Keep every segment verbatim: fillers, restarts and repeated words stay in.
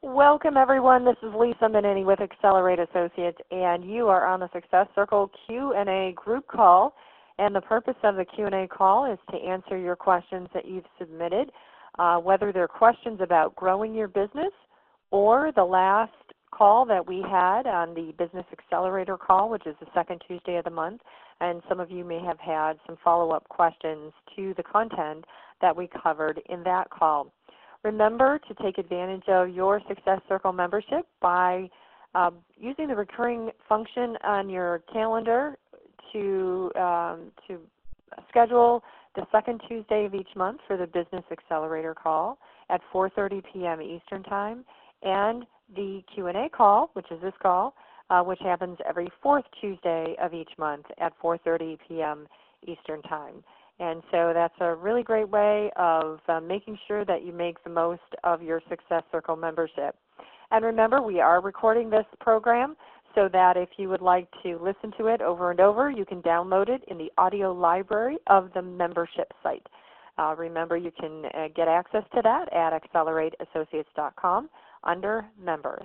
Welcome everyone. This is Lisa Minetti with Accelerate Associates, and you are on the Success Circle Q and A group call. And the purpose of the Q and A call is to answer your questions that you've submitted, uh, whether they're questions about growing your business or the last call that we had on the Business Accelerator call, which is the second Tuesday of the month. And some of you may have had some follow-up questions to the content that we covered in that call. Remember to take advantage of your Success Circle membership by uh, using the recurring function on your calendar to, um, to schedule the second Tuesday of each month for the Business Accelerator call at four thirty p m Eastern Time, and the Q and A call, which is this call, uh, which happens every fourth Tuesday of each month at four thirty p m Eastern Time. And so that's a really great way of uh, making sure that you make the most of your Success Circle membership. And remember, we are recording this program so that if you would like to listen to it over and over, you can download it in the audio library of the membership site. Uh, remember, you can uh, get access to that at accelerate associates dot com under Members.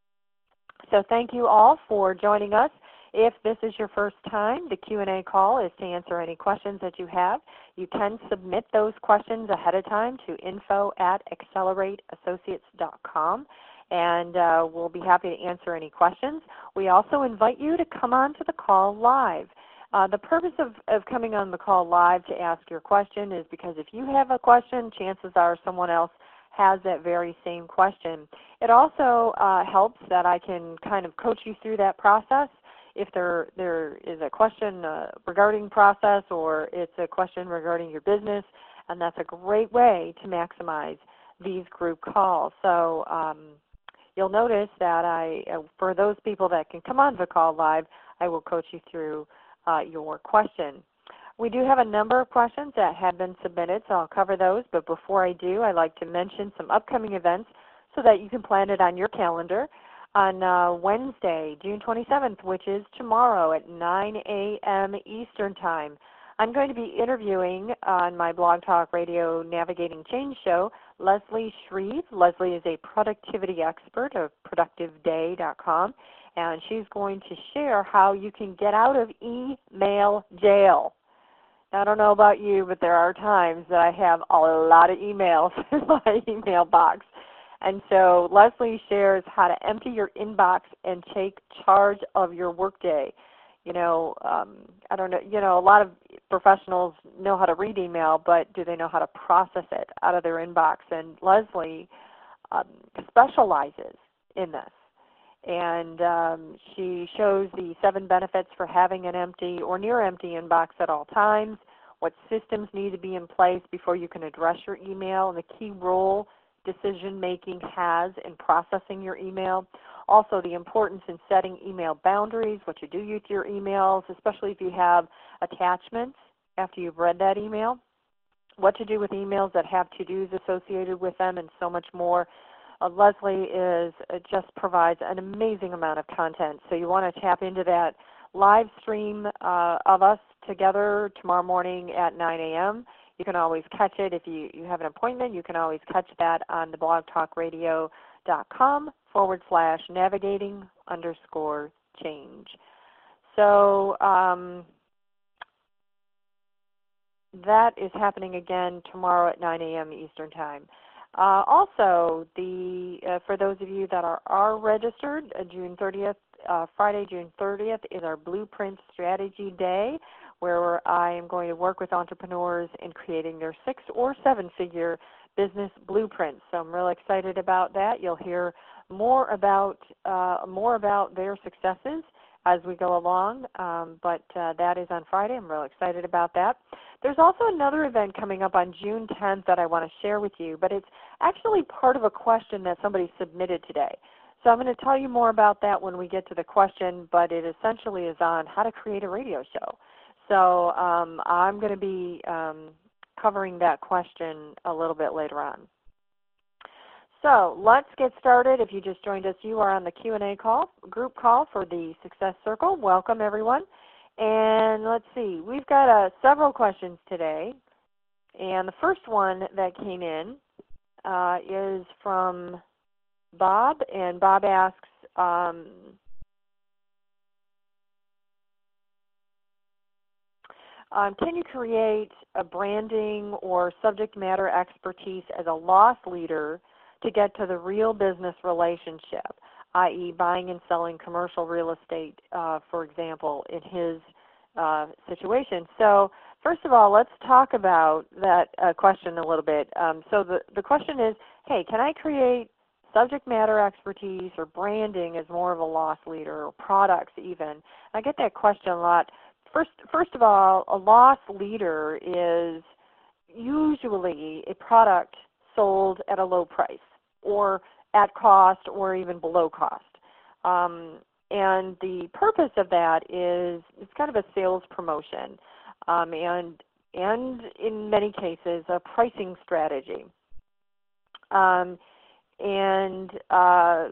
So thank you all for joining us. If this is your first time, the Q and A call is to answer any questions that you have. You can submit those questions ahead of time to info at accelerate associates dot com, and uh, we'll be happy to answer any questions. We also invite you to come on to the call live. Uh, the purpose of, of coming on the call live to ask your question is because if you have a question, chances are someone else has that very same question. It also uh, helps that I can kind of coach you through that process. If there, there is a question uh, regarding process, or it's a question regarding your business, and that's a great way to maximize these group calls. So um, you'll notice that I, uh, for those people that can come on the call live, I will coach you through uh, your question. We do have a number of questions that have been submitted, so I'll cover those. But before I do, I'd like to mention some upcoming events so that you can plan it on your calendar. On uh, Wednesday, June twenty-seventh, which is tomorrow at nine a m Eastern Time, I'm going to be interviewing on my Blog Talk Radio Navigating Change show Leslie Shreve. Leslie is a productivity expert of productive day dot com, and she's going to share how you can get out of email jail. Now, I don't know about you, but there are times that I have a lot of emails in my email box. And so Leslie shares how to empty your inbox and take charge of your workday. You know, um, I don't know, you know, a lot of professionals know how to read email, but do they know how to process it out of their inbox? And Leslie um, specializes in this. And um, she shows the seven benefits for having an empty or near empty inbox at all times, what systems need to be in place before you can address your email, and the key role decision-making has in processing your email. Also, the importance in setting email boundaries, what you do with your emails, especially if you have attachments after you've read that email, what to do with emails that have to-dos associated with them, and so much more. Uh, Leslie is uh, just provides an amazing amount of content, so you want to tap into that live stream uh, of us together tomorrow morning at nine a m You can always catch it. If you, you have an appointment, you can always catch that on the blog talk radio dot com forward slash navigating underscore change. So um, that is happening again tomorrow at nine a m Eastern Time. Uh, also, the uh, for those of you that are, are registered, uh, June thirtieth, uh, Friday, June thirtieth is our Blueprint Strategy Day, where I am going to work with entrepreneurs in creating their six or seven-figure business blueprints. So I'm really excited about that. You'll hear more about uh, more about their successes as we go along, um, but uh, that is on Friday. I'm really excited about that. There's also another event coming up on June tenth that I want to share with you, but it's actually part of a question that somebody submitted today. So I'm going to tell you more about that when we get to the question, but it essentially is on how to create a radio show. So um, I'm going to be um, covering that question a little bit later on. So let's get started. If you just joined us, you are on the Q and A call, group call for the Success Circle. Welcome, everyone. And let's see, we've got uh, several questions today. And the first one that came in uh, is from Bob, and Bob asks, um, um, can you create a branding or subject matter expertise as a loss leader to get to the real business relationship, that is buying and selling commercial real estate, uh, for example, in his uh, situation? So first of all, let's talk about that uh, question a little bit. Um, so the, the question is, hey, can I create subject matter expertise or branding as more of a loss leader, or products even? I get that question a lot. First, first of all, a loss leader is usually a product sold at a low price or at cost or even below cost. Um, and the purpose of that is it's kind of a sales promotion um, and, and in many cases a pricing strategy. Um, and uh,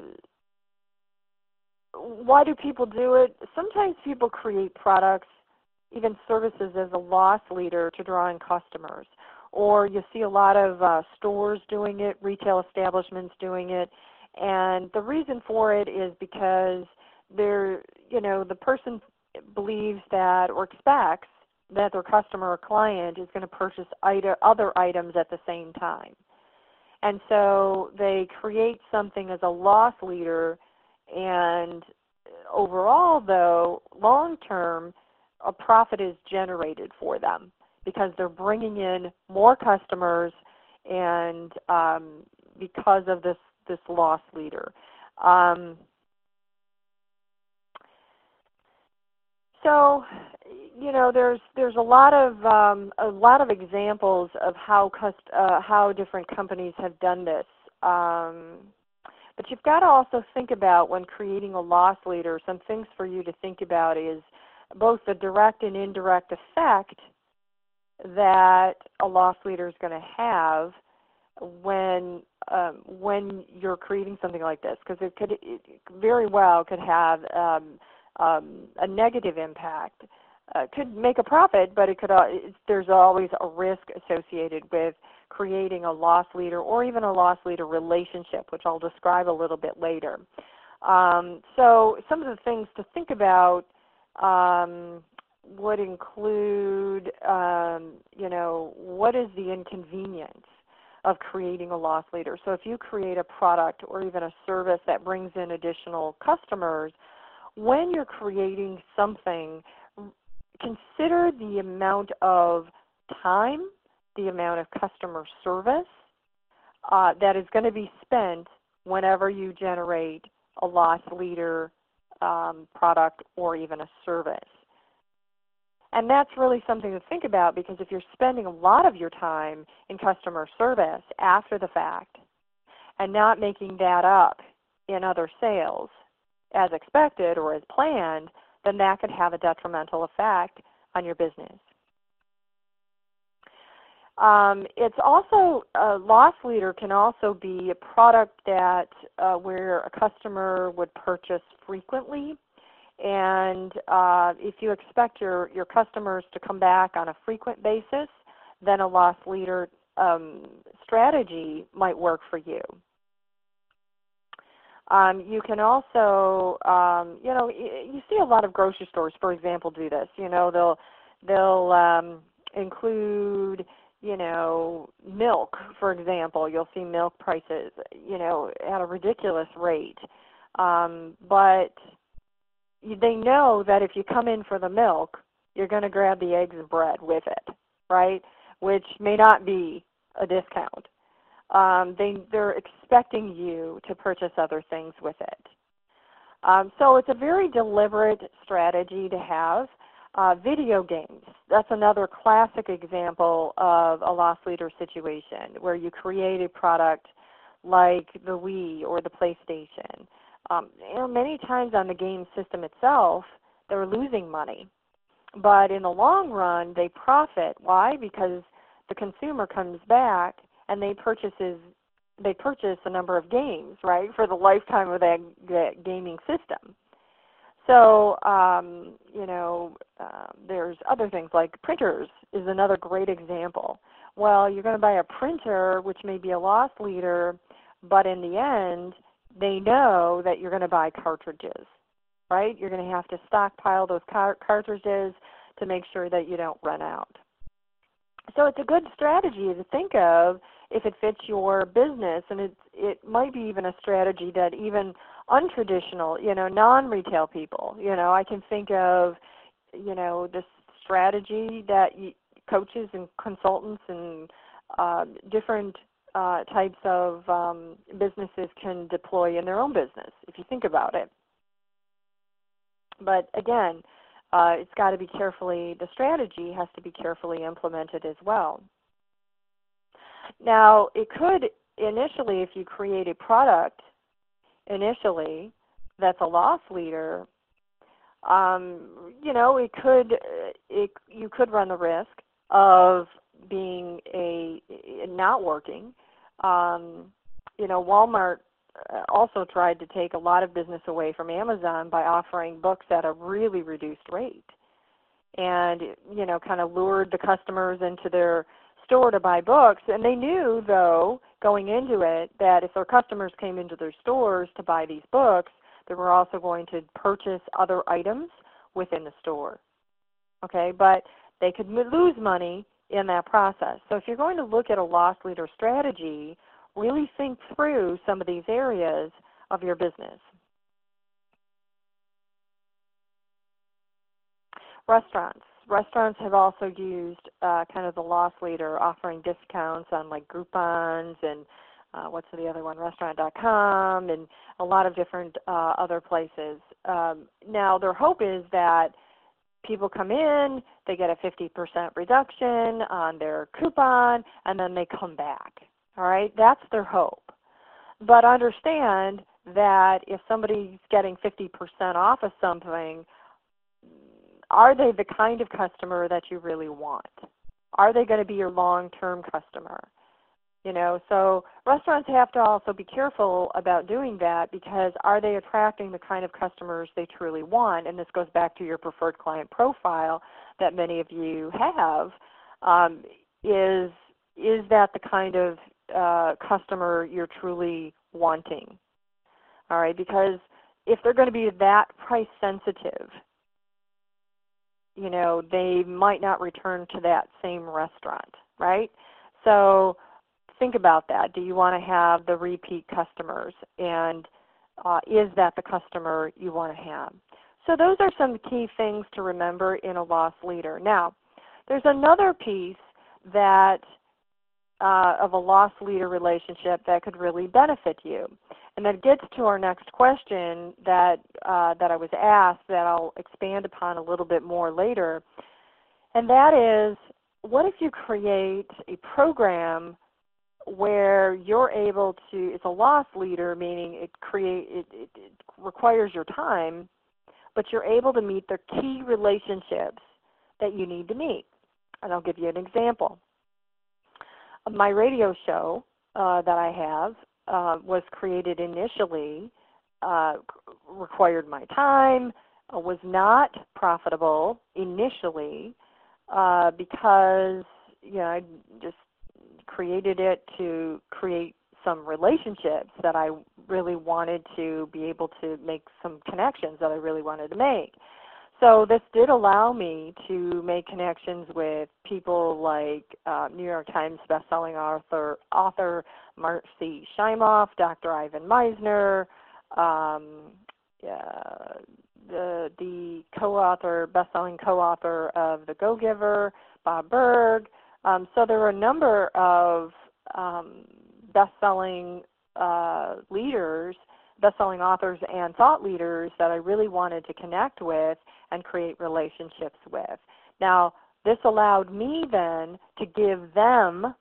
why do people do it? Sometimes people create products, even services, as a loss leader to draw in customers. Or you see a lot of uh, stores doing it, retail establishments doing it, and the reason for it is because they're, you know, the person believes that or expects that their customer or client is going to purchase other items at the same time. And so they create something as a loss leader, and overall, though, long term, a profit is generated for them because they're bringing in more customers, and um, because of this this loss leader. Um, so, you know, there's there's a lot of um, a lot of examples of how cust uh, how different companies have done this. Um, but you've got to also think about, when creating a loss leader, some things for you to think about is both the direct and indirect effect that a loss leader is going to have when um, when you're creating something like this, because it could it very well could have um, um, a negative impact. Uh, could make a profit, but it could uh, it, there's always a risk associated with creating a loss leader or even a loss leader relationship, which I'll describe a little bit later. Um, so some of the things to think about um, would include, um, you know, what is the inconvenience of creating a loss leader? So if you create a product or even a service that brings in additional customers, when you're creating something, consider the amount of time, the amount of customer service uh, that is going to be spent whenever you generate a loss leader um, product or even a service. And that's really something to think about, because if you're spending a lot of your time in customer service after the fact and not making that up in other sales as expected or as planned, then that could have a detrimental effect on your business. Um, it's also, a loss leader can also be a product that uh, where a customer would purchase frequently. And uh, if you expect your, your customers to come back on a frequent basis, then a loss leader um, strategy might work for you. Um, you can also, um, you know, you see a lot of grocery stores, for example, do this. You know, they'll they'll um, include, you know, milk, for example. You'll see milk prices, you know, at a ridiculous rate, um, but they know that if you come in for the milk, you're going to grab the eggs and bread with it, right? Which may not be a discount. Um, they, they're expecting you to purchase other things with it. Um, so it's a very deliberate strategy to have. Uh, video games, that's another classic example of a loss leader situation where you create a product like the Wii or the PlayStation. Um, you know, many times on the game system itself, they're losing money. But in the long run, they profit. Why? Because the consumer comes back and they purchases they purchase a number of games, right, for the lifetime of that, that gaming system. So, um, you know, uh, there's other things like printers is another great example. Well, you're going to buy a printer, which may be a loss leader, but in the end, they know that you're going to buy cartridges, right? You're going to have to stockpile those car cartridges to make sure that you don't run out. So it's a good strategy to think of if it fits your business, and it, it might be even a strategy that even untraditional, you know, non-retail people, you know, I can think of, you know, this strategy that you, coaches and consultants and uh, different uh, types of um, businesses can deploy in their own business, if you think about it. But again, uh, it's got to be carefully, the strategy has to be carefully implemented as well. Now, it could initially, if you create a product initially that's a loss leader, um, you know, it could, it, you could run the risk of being a, not working. Um, you know, Walmart also tried to take a lot of business away from Amazon by offering books at a really reduced rate, and, you know, kind of lured the customers into their store to buy books. And they knew, though, going into it, that if their customers came into their stores to buy these books, they were also going to purchase other items within the store. Okay, but they could lose money in that process. So if you're going to look at a loss leader strategy, really think through some of these areas of your business. Restaurants. Restaurants have also used uh, kind of the loss leader, offering discounts on like Groupons and uh, what's the other one, restaurant dot com, and a lot of different uh, other places. Um, now their hope is that people come in, they get a fifty percent reduction on their coupon, and then they come back. All right, that's their hope. But understand that if somebody's getting fifty percent off of something, are they the kind of customer that you really want? Are they going to be your long-term customer? You know, so restaurants have to also be careful about doing that, because are they attracting the kind of customers they truly want? And this goes back to your preferred client profile that many of you have. Um, is, is that the kind of uh, customer you're truly wanting? All right, because if they're going to be that price sensitive, you know, they might not return to that same restaurant, right? So think about that. Do you want to have the repeat customers, and uh, is that the customer you want to have? So those are some key things to remember in a loss leader. Now, there's another piece that uh, of a loss leader relationship that could really benefit you, and that gets to our next question that uh, that I was asked that I'll expand upon a little bit more later, and that is, what if you create a program where you're able to, it's a loss leader, meaning it create it, it, it requires your time, but you're able to meet the key relationships that you need to meet. And I'll give you an example. My radio show uh, that I have uh, was created initially, uh, required my time, uh, was not profitable initially uh, because, you know, I just created it to create some relationships that I really wanted to be able to make some connections that I really wanted to make. So this did allow me to make connections with people like uh, New York Times bestselling author, author Marcy Shimoff, Doctor Ivan Misner, um, uh, the, the co-author, bestselling co-author of The Go-Giver, Bob Berg. Um, so there were a number of um, best-selling uh, leaders, best-selling authors and thought leaders that I really wanted to connect with and create relationships with. Now, this allowed me then to give them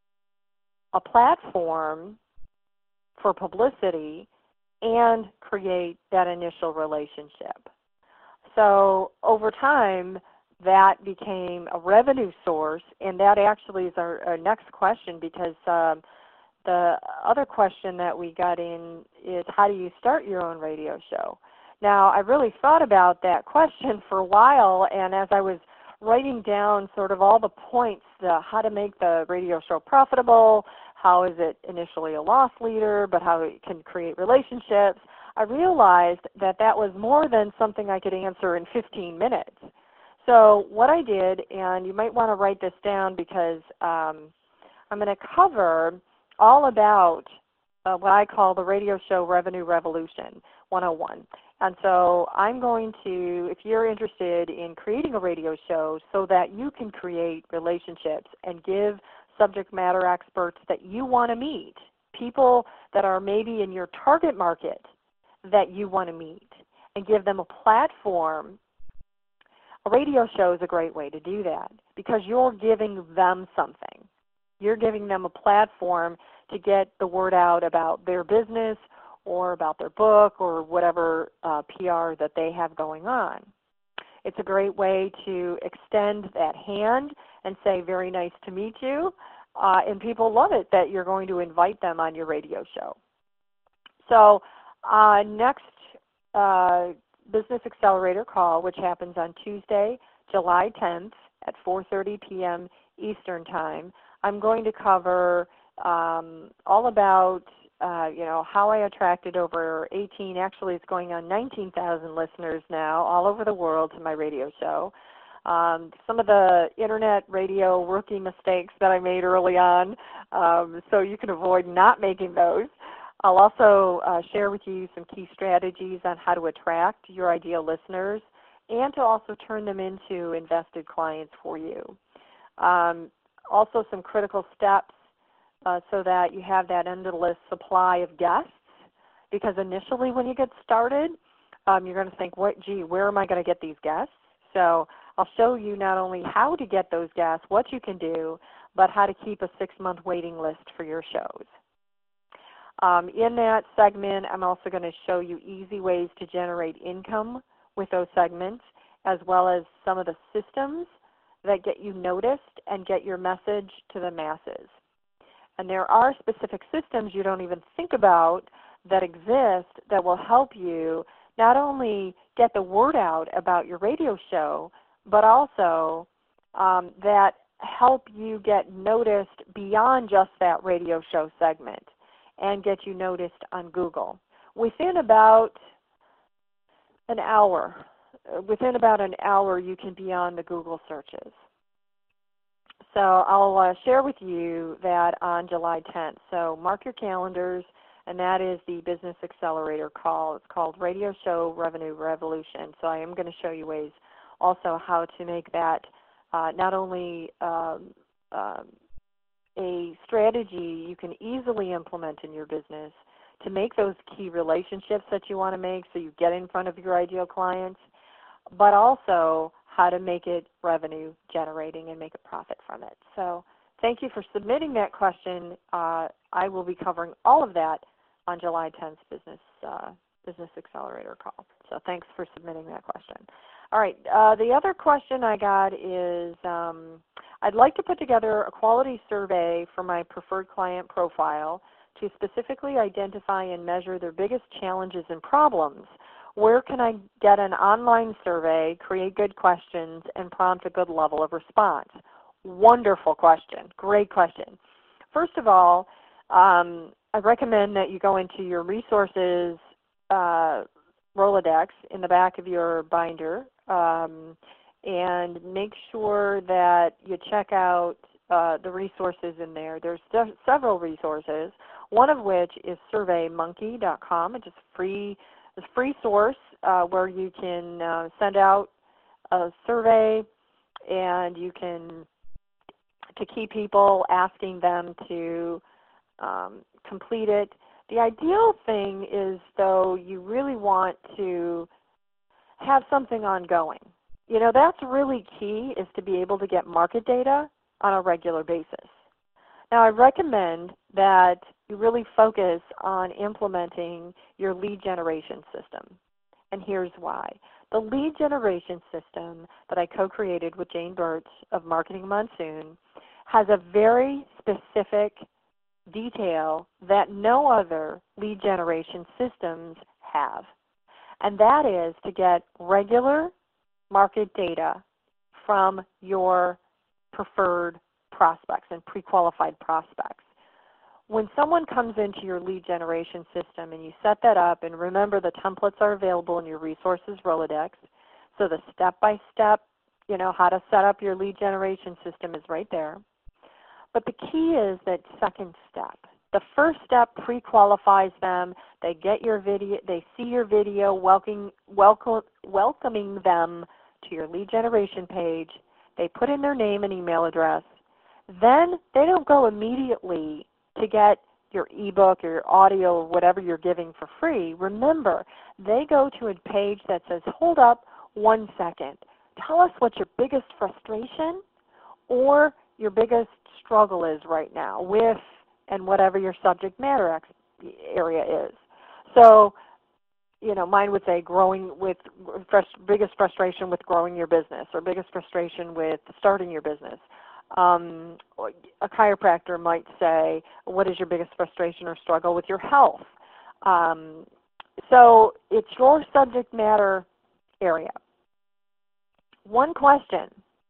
a platform for publicity and create that initial relationship. So over time, that became a revenue source, and that actually is our, our next question, because um, the other question that we got in is, how do you start your own radio show? Now, I really thought about that question for a while, and as I was writing down sort of all the points, the, how to make the radio show profitable, how is it initially a loss leader, but how it can create relationships, I realized that that was more than something I could answer in fifteen minutes. So what I did, and you might want to write this down because um, I'm going to cover all about uh, what I call the radio show Revenue Revolution one oh one. And so I'm going to, if you're interested in creating a radio show so that you can create relationships and give subject matter experts that you want to meet, people that are maybe in your target market that you want to meet, and give them a platform, a radio show is a great way to do that because you're giving them something. You're giving them a platform to get the word out about their business or about their book or whatever uh, P R that they have going on. It's a great way to extend that hand and say, very nice to meet you, uh, and people love it that you're going to invite them on your radio show. So uh, next uh, Business Accelerator call, which happens on Tuesday, July tenth at four thirty p m Eastern Time, I'm going to cover um, all about Uh, you know, how I attracted over eighteen, actually it's going on nineteen thousand listeners now all over the world to my radio show. Um, some of the internet radio rookie mistakes that I made early on, um, so you can avoid not making those. I'll also uh, share with you some key strategies on how to attract your ideal listeners and to also turn them into invested clients for you. Um, also some critical steps Uh, so that you have that endless supply of guests, because initially when you get started, um, you're going to think, what, gee, where am I going to get these guests? So I'll show you not only how to get those guests, what you can do, but how to keep a six-month waiting list for your shows. Um, in that segment, I'm also going to show you easy ways to generate income with those segments, as well as some of the systems that get you noticed and get your message to the masses. And there are specific systems you don't even think about that exist that will help you not only get the word out about your radio show, but also um, that help you get noticed beyond just that radio show segment and get you noticed on Google. Within about an hour, within about an hour you can be on the Google searches. So I'll uh, share with you that on July tenth. So mark your calendars, and that is the Business Accelerator call. It's called Radio Show Revenue Revolution. So I am going to show you ways also how to make that uh, not only um, uh, a strategy you can easily implement in your business to make those key relationships that you want to make so you get in front of your ideal clients, but also how to make it revenue generating and make a profit from it. So thank you for submitting that question. Uh, I will be covering all of that on July tenth Business, uh, Business Accelerator call. So thanks for submitting that question. All right, uh, the other question I got is um, I'd like to put together a quality survey for my preferred client profile to specifically identify and measure their biggest challenges and problems. Where can I get an online survey, create good questions, and prompt a good level of response? Wonderful question. Great question. First of all, um, I recommend that you go into your resources uh, Rolodex in the back of your binder um, and make sure that you check out uh, the resources in there. There's several resources, one of which is survey monkey dot com. It's just free. It's a free source uh, where you can uh, send out a survey and you can, to key people, asking them to um, complete it. The ideal thing is, though, you really want to have something ongoing. You know, that's really key, is to be able to get market data on a regular basis. Now, I recommend that you really focus on implementing your lead generation system, and here's why. The lead generation system that I co-created with Jane Burtz of Marketing Monsoon has a very specific detail that no other lead generation systems have, and that is to get regular market data from your preferred prospects and pre-qualified prospects. when someone comes into your lead generation system and you set that up, and remember the templates are available in your resources Rolodex, so the step-by-step, you know, how to set up your lead generation system is right there. But the key is that second step. The first step pre-qualifies them. They get your video, they see your video welcoming, welcome, welcoming them to your lead generation page. They put in their name and email address. Then they don't go immediately to get your ebook or your audio or whatever you're giving for free. Remember, they go to a page that says, hold up one second. Tell us what your biggest frustration or your biggest struggle is right now with and whatever your subject matter area is. So, you know, mine would say growing with, biggest frustration with growing your business, or biggest frustration with starting your business. Um, a chiropractor might say, what is your biggest frustration or struggle with your health? Um, so it's your subject matter area. One question.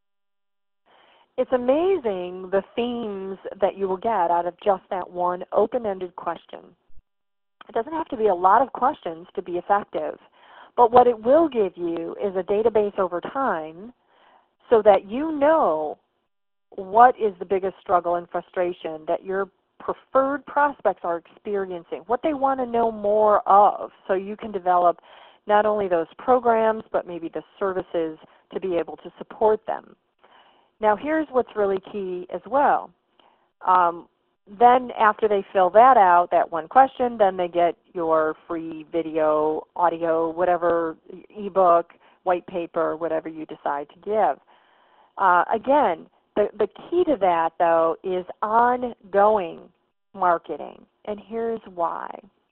It's amazing the themes that you will get out of just that one open-ended question. It doesn't have to be a lot of questions to be effective, but what it will give you is a database over time so that you know what is the biggest struggle and frustration that your preferred prospects are experiencing, what they want to know more of, so you can develop not only those programs but maybe the services to be able to support them. Now here's what's really key as well. Um, then after they fill that out, that one question, then they get your free video, audio, whatever, ebook, white paper, whatever you decide to give. Uh, again, the, the key to that, though, is ongoing marketing, and here's why.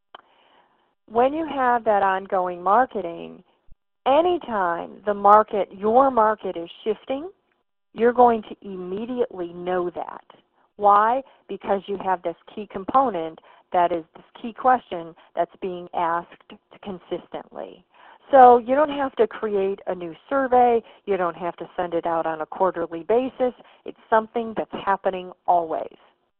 When you have that ongoing marketing, anytime the market, your market is shifting, you're going to immediately know that. Why? Because you have this key component, that is this key question that's being asked consistently. So you don't have to create a new survey. You don't have to send it out on a quarterly basis. It's something that's happening always.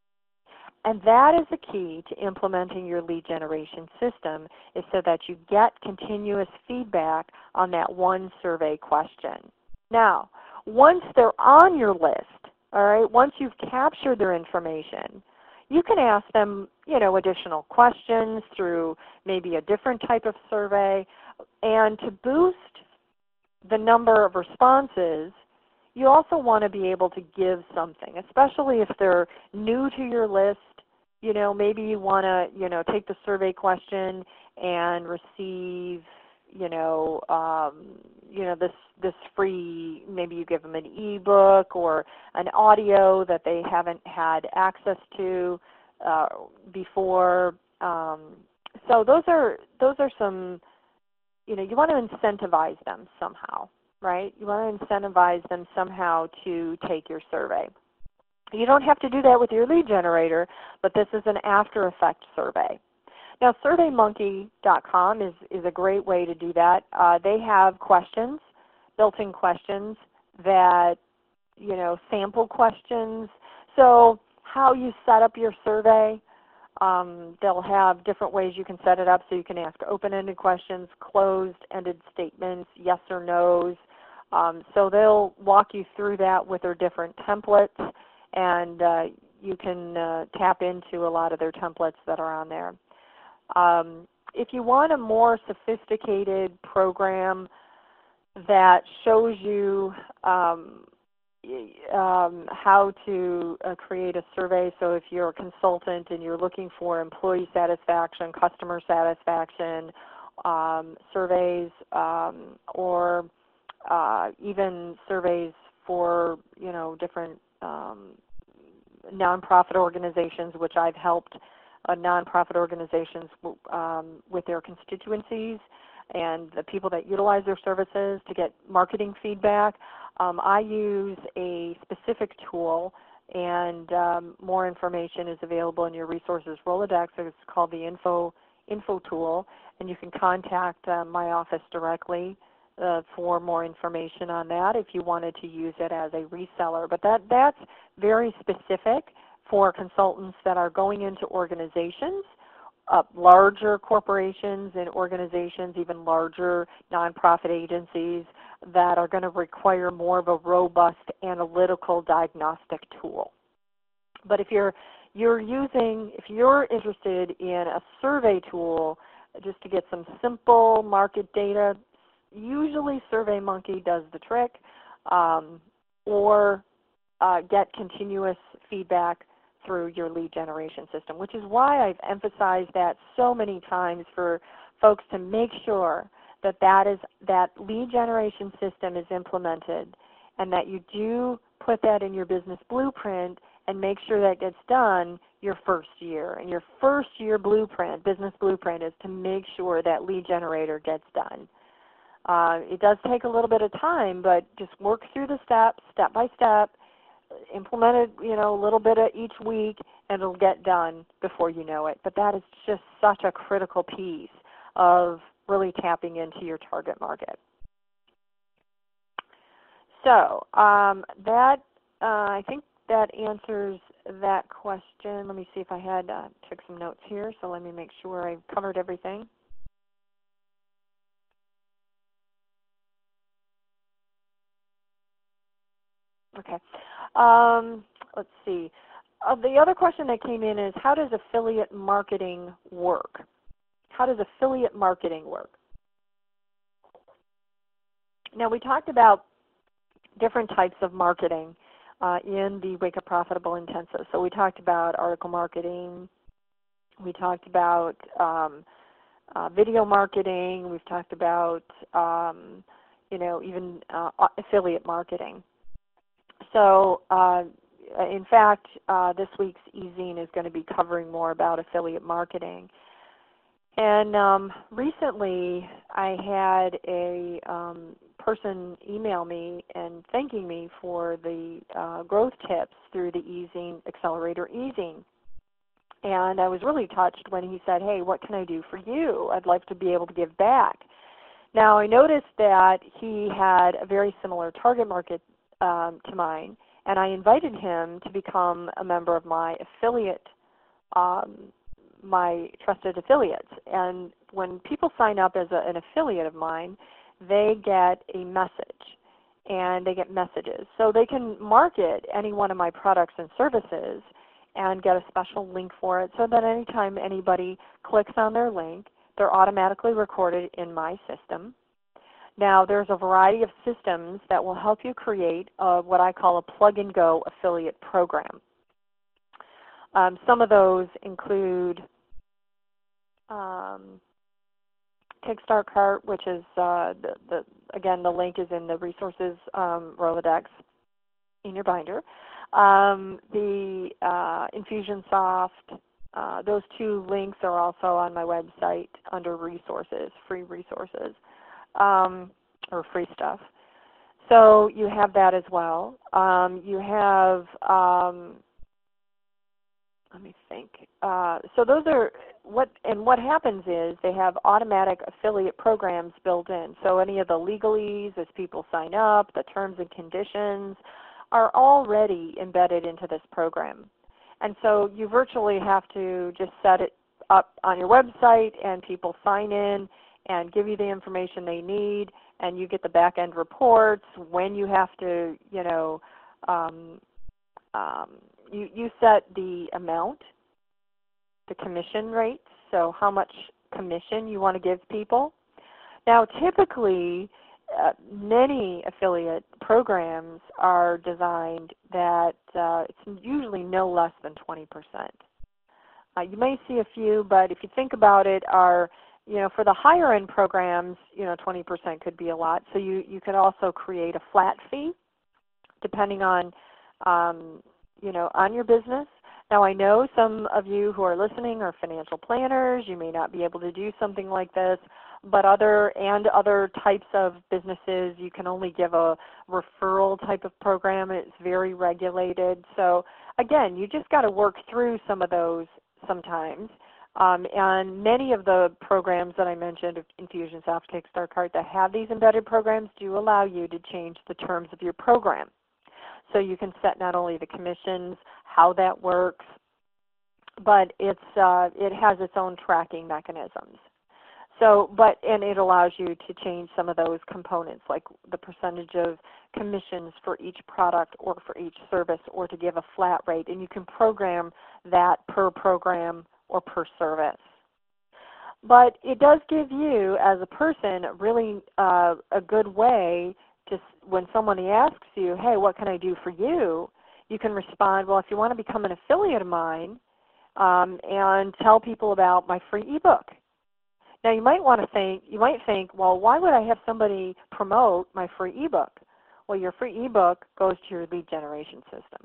And that is the key to implementing your lead generation system, is so that you get continuous feedback on that one survey question. Now, once they're on your list, all right, once you've captured their information, you can ask them, you know, additional questions through maybe a different type of survey. And to boost the number of responses, you also want to be able to give something, especially if they're new to your list. You know, maybe you want to, you know, take the survey question and receive, you know, um, you know, this this free, maybe you give them an ebook or an audio that they haven't had access to uh, before. Um, so those are those are some, you know, you want to incentivize them somehow, right? You want to incentivize them somehow to take your survey. You don't have to do that with your lead generator, but this is an after effect survey. Now, survey monkey dot com is, is a great way to do that. Uh, they have questions, built-in questions that, you know, sample questions. So how you set up your survey, um, they'll have different ways you can set it up, so you can ask open-ended questions, closed-ended statements, yes or no's. Um, so they'll walk you through that with their different templates, and uh, you can uh, tap into a lot of their templates that are on there. Um, if you want a more sophisticated program that shows you um, um, how to uh, create a survey, so if you're a consultant and you're looking for employee satisfaction, customer satisfaction um, surveys, um, or uh, even surveys for, you know, different um, nonprofit organizations, which I've helped uh, nonprofit organizations um, with their constituencies and the people that utilize their services to get marketing feedback. Um, I use a specific tool, and um, more information is available in your resources Rolodex. It's called the Info, Info Tool, and you can contact uh, my office directly uh, for more information on that if you wanted to use it as a reseller. But that, that's very specific for consultants that are going into organizations, uh, larger corporations and organizations, even larger nonprofit agencies that are going to require more of a robust analytical diagnostic tool. But if you're, you're using, if you're interested in a survey tool just to get some simple market data, usually SurveyMonkey does the trick, um, or uh, get continuous feedback through your lead generation system, which is why I've emphasized that so many times for folks to make sure that that, is, that lead generation system is implemented and that you do put that in your business blueprint and make sure that gets done your first year. And your first year blueprint, business blueprint, is to make sure that lead generator gets done. Uh, it does take a little bit of time, but just work through the steps, step by step, implement it, you know, a little bit of each week, and it'll get done before you know it. But that is just such a critical piece of really tapping into your target market. So um, that, uh, I think that answers that question. Let me see if I had, uh, took some notes here, so let me make sure I've covered everything. Okay. Um, let's see. Uh, the other question that came in is, how does affiliate marketing work? How does affiliate marketing work? Now, we talked about different types of marketing uh, in the Wake Up Profitable Intensive. So we talked about article marketing. We talked about um, uh, video marketing. We've talked about um, you know, even uh, affiliate marketing. So uh, in fact, uh, this week's e-zine is going to be covering more about affiliate marketing. And um, recently I had a um, person email me and thanking me for the uh, growth tips through the e-zine, Accelerator e-zine. And I was really touched when he said, hey, what can I do for you? I'd like to be able to give back. Now I noticed that he had a very similar target market um, to mine, and I invited him to become a member of my affiliate um, my trusted affiliates. And when people sign up as a, an affiliate of mine, they get a message, and they get messages. So they can market any one of my products and services and get a special link for it, so that anytime anybody clicks on their link, they're automatically recorded in my system. Now, there's a variety of systems that will help you create a, what I call a plug-and-go affiliate program. Um, some of those include um, Kickstart Cart, which is, uh, the, the, again, the link is in the resources um, Rolodex in your binder. Um, the uh, Infusionsoft, uh, those two links are also on my website under resources, free resources, um, or free stuff. So you have that as well. Um, you have, um, let me think. Uh, so those are what, and what happens is they have automatic affiliate programs built in. So any of the legalese as people sign up, the terms and conditions are already embedded into this program. And so you virtually have to just set it up on your website, and people sign in and give you the information they need, and you get the back-end reports when you have to, you know, um, um, you, you set the amount, the commission rates, so how much commission you want to give people. Now, typically, uh, many affiliate programs are designed that uh, it's usually no less than twenty percent. Uh, you may see a few, but if you think about it, are you know, for the higher end programs, you know, twenty percent could be a lot. So you, you could also create a flat fee depending on, um, you know, on your business. Now I know some of you who are listening are financial planners. You may not be able to do something like this, but other and other types of businesses, you can only give a referral type of program. It's very regulated. So again, you just got to work through some of those sometimes. Um, and many of the programs that I mentioned, Infusionsoft, Kickstart Cart, that have these embedded programs do allow you to change the terms of your program. So you can set not only the commissions, how that works, but it's, uh, it has its own tracking mechanisms. So, but, and it allows you to change some of those components, like the percentage of commissions for each product or for each service, or to give a flat rate. And you can program that per program or per service. But it does give you, as a person, really uh, a good way to, when somebody asks you, hey, what can I do for you? You can respond, well, if you want to become an affiliate of mine, um, and tell people about my free ebook. Now you might want to think, you might think, well, why would I have somebody promote my free ebook? Well, your free ebook goes to your lead generation system.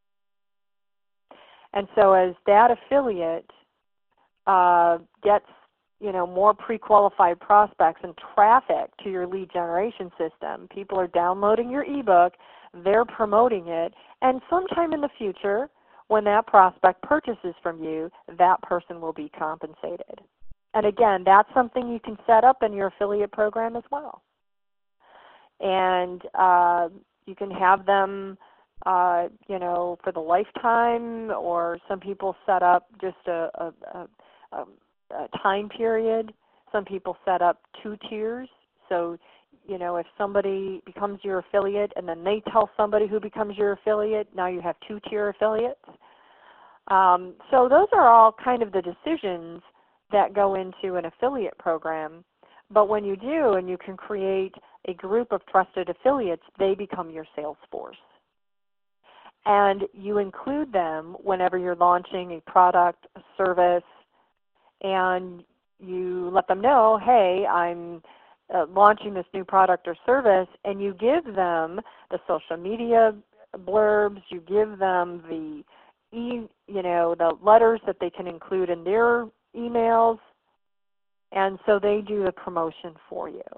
And so as that affiliate uh, gets, you know, more pre-qualified prospects and traffic to your lead generation system, people are downloading your ebook, they're promoting it, and sometime in the future, when that prospect purchases from you, that person will be compensated. And again, that's something you can set up in your affiliate program as well. And uh, you can have them, uh, you know, for the lifetime, or some people set up just a, a, a, a, a time period. Some people set up two tiers. So, you know, if somebody becomes your affiliate and then they tell somebody who becomes your affiliate, now you have two-tier affiliates. Um, so those are all kind of the decisions that go into an affiliate program. But when you do, and you can create a group of trusted affiliates, they become your sales force. And you include them whenever you're launching a product, a service, and you let them know, hey, I'm uh, launching this new product or service, and you give them the social media blurbs, you give them the e, you know, the letters that they can include in their emails, and so they do the promotion for you.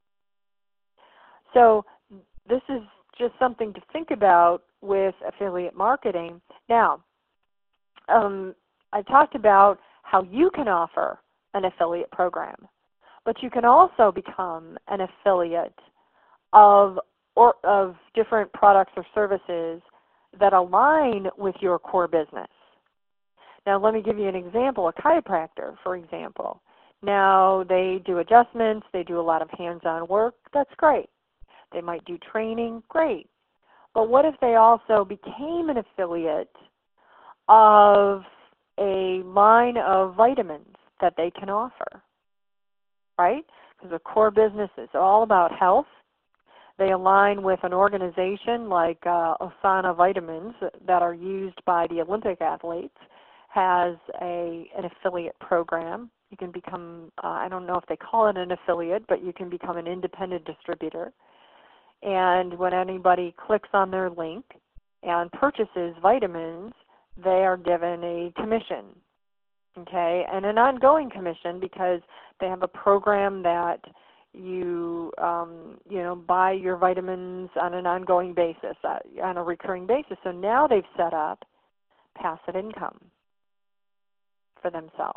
So this is just something to think about with affiliate marketing. Now, um, I talked about how you can offer an affiliate program, but you can also become an affiliate of, or, of different products or services that align with your core business. Now let me give you an example, a chiropractor, for example. Now they do adjustments, they do a lot of hands-on work, that's great. They might do training, great. But what if they also became an affiliate of a line of vitamins that they can offer, right? Because the core business is all about health. They align with an organization like uh, Osana Vitamins that are used by the Olympic athletes, has a, an affiliate program. You can become, uh, I don't know if they call it an affiliate, but you can become an independent distributor. And when anybody clicks on their link and purchases vitamins, they are given a commission, okay, and an ongoing commission because they have a program that you, um, you know, buy your vitamins on an ongoing basis, uh, on a recurring basis. So now they've set up passive income for themselves.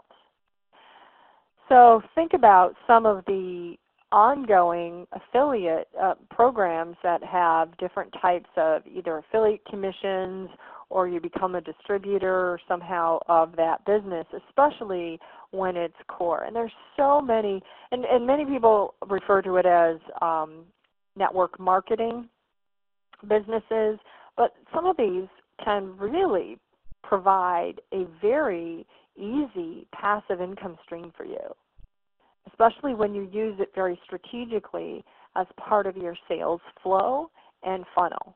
So think about some of the ongoing affiliate uh, programs that have different types of either affiliate commissions, or you become a distributor somehow of that business, especially when it's core. And there's so many, and, and many people refer to it as um, network marketing businesses, but some of these can really provide a very easy passive income stream for you, especially when you use it very strategically as part of your sales flow and funnel.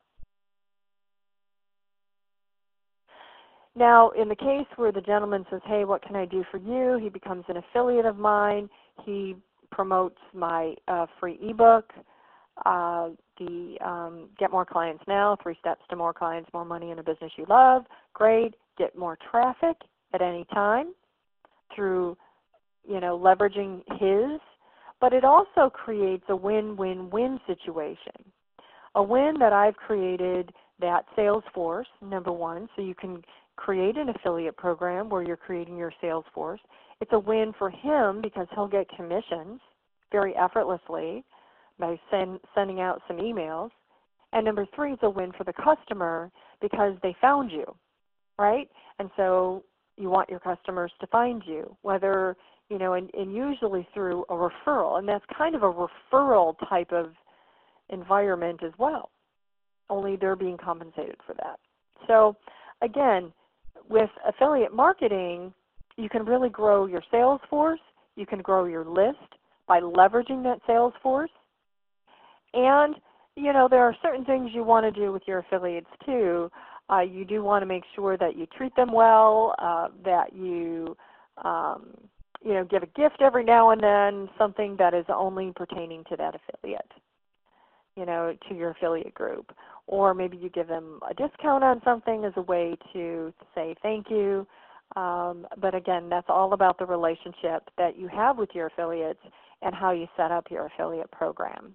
Now, in the case where the gentleman says, hey, what can I do for you? He becomes an affiliate of mine. He promotes my uh, free ebook, uh, the um, Get More Clients Now, Three Steps to More Clients, More Money in a Business You Love. Great. Get more traffic at any time through, you know, leveraging his. But it also creates a win-win-win situation. A win that I've created that sales force, number one, so you can create an affiliate program where you're creating your sales force. It's a win for him because he'll get commissions very effortlessly by send, sending out some emails. And number three is a win for the customer because they found you, right? And so you want your customers to find you, whether, you know, and, and usually through a referral. And that's kind of a referral type of environment as well, only they're being compensated for that. So again, with affiliate marketing, you can really grow your sales force. You can grow your list by leveraging that sales force. And, you know, there are certain things you want to do with your affiliates too. Uh, you do want to make sure that you treat them well, uh, that you, um, you know, give a gift every now and then, something that is only pertaining to that affiliate, you know, to your affiliate group. Or maybe you give them a discount on something as a way to say thank you. Um, but again, that's all about the relationship that you have with your affiliates and how you set up your affiliate program.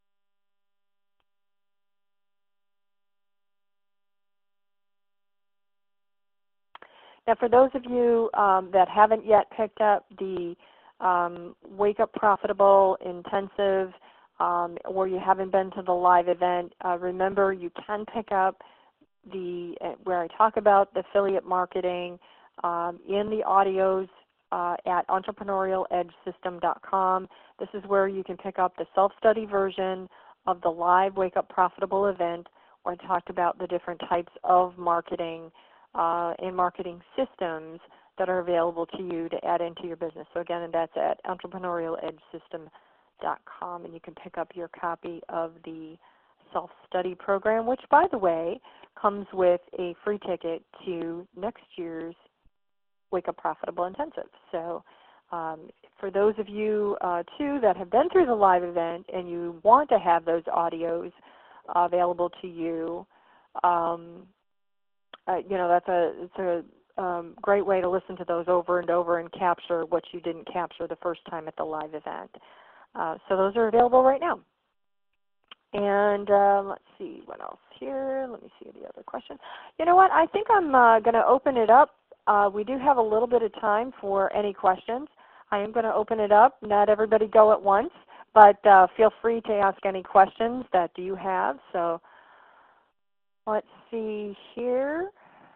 Now, for those of you um, that haven't yet picked up the um, Wake Up Profitable Intensive, um, or you haven't been to the live event, uh, remember you can pick up the uh, where I talk about the affiliate marketing um, in the audios uh, at entrepreneurial edge system dot com. This is where you can pick up the self-study version of the live Wake Up Profitable event, where I talked about the different types of marketing Uh, and marketing systems that are available to you to add into your business. So again, that's at entrepreneurial edge system dot com, and you can pick up your copy of the self-study program, which, by the way, comes with a free ticket to next year's Wake Up Profitable Intensive. So um, for those of you, uh, too, that have been through the live event and you want to have those audios uh, available to you, um, Uh, you know, that's a, it's a um, great way to listen to those over and over and capture what you didn't capture the first time at the live event. Uh, so those are available right now. And um, let's see, what else here? Let me see the other question. You know what? I think I'm uh, going to open it up. Uh, we do have a little bit of time for any questions. I am going to open it up. Not everybody go at once, but uh, feel free to ask any questions that you have. So let's see here.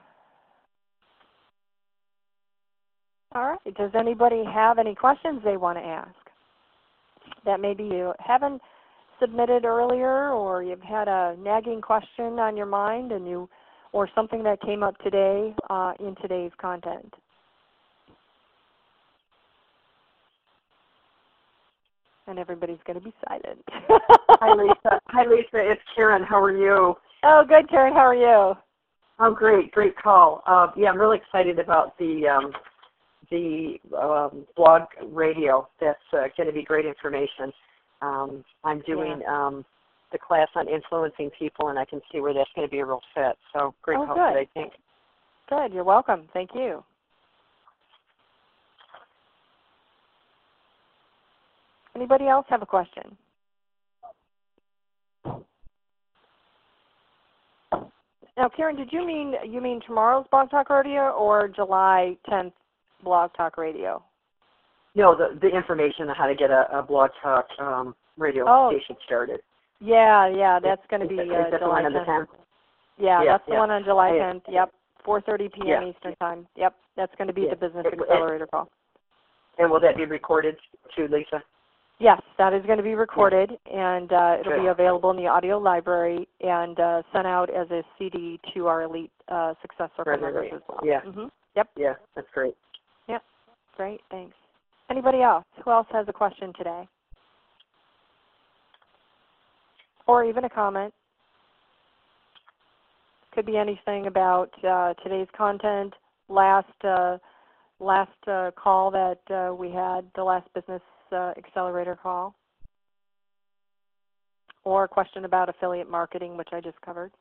All right. Does anybody have any questions they want to ask that maybe you haven't submitted earlier, or you've had a nagging question on your mind, and you, or something that came up today uh, in today's content? And everybody's going to be silent. Hi, Lisa. Hi, Lisa. It's Karen. How are you? Oh, good, Karen. How are you? Oh, great. Great call. Uh, yeah, I'm really excited about the um, the um, blog radio. That's uh, going to be great information. Um, I'm doing yeah. um, the class on influencing people, and I can see where that's going to be a real fit. So great oh, call good. today. Thanks. Good. You're welcome. Thank you. Anybody else have a question? Now, Karen, did you mean you mean tomorrow's Blog Talk Radio or July tenth Blog Talk Radio? No, the the information on how to get a, a Blog Talk um, radio oh. station started. Yeah, yeah, that's going to be is, uh, is that July the one on the tenth. Yeah, yeah, that's the yeah. one on July tenth. Yep, four thirty p m Yeah. Eastern Time. Yep, that's going to be yeah. the Business it, Accelerator it, call. And will that be recorded too, Lisa? Yes, that is going to be recorded, yeah. and uh, it'll Good. be available in the audio library and uh, sent out as a C D to our Elite uh, Success Circle right, members right. as well. Yeah. Mm-hmm. Yep. Yeah, that's great. Yep. Great. Thanks. Anybody else? Who else has a question today? Or even a comment. Could be anything about uh, today's content, last uh, last uh, call that uh, we had, the last Business uh, Accelerator call, or a question about affiliate marketing, which I just covered.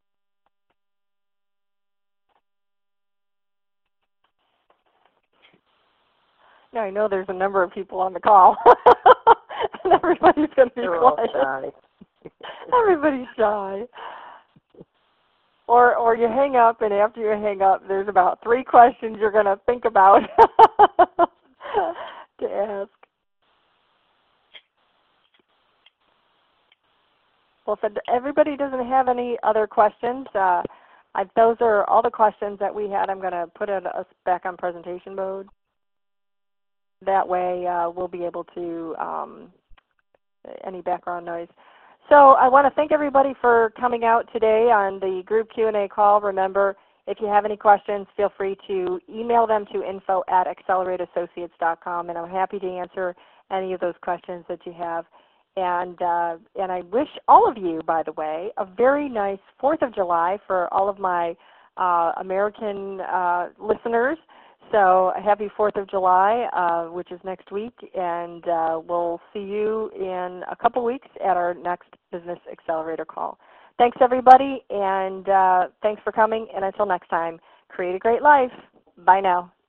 Now I know there's a number of people on the call, and everybody's going to be They're quiet. all shy. Everybody's shy. Or, or you hang up, and after you hang up, there's about three questions you're going to think about to ask. Well, if everybody doesn't have any other questions, uh, I, those are all the questions that we had. I'm going to put it, us back on presentation mode. That way uh, we'll be able to, um, any background noise. So I want to thank everybody for coming out today on the group Q and A call. Remember, if you have any questions, feel free to email them to info at accelerate associates dot com, and I'm happy to answer any of those questions that you have. And, uh, and I wish all of you, by the way, a very nice fourth of July for all of my uh, American uh, listeners. So a happy fourth of July, uh, which is next week, and uh, we'll see you in a couple weeks at our next Business Accelerator call. Thanks, everybody, and uh, thanks for coming. And until next time, create a great life. Bye now.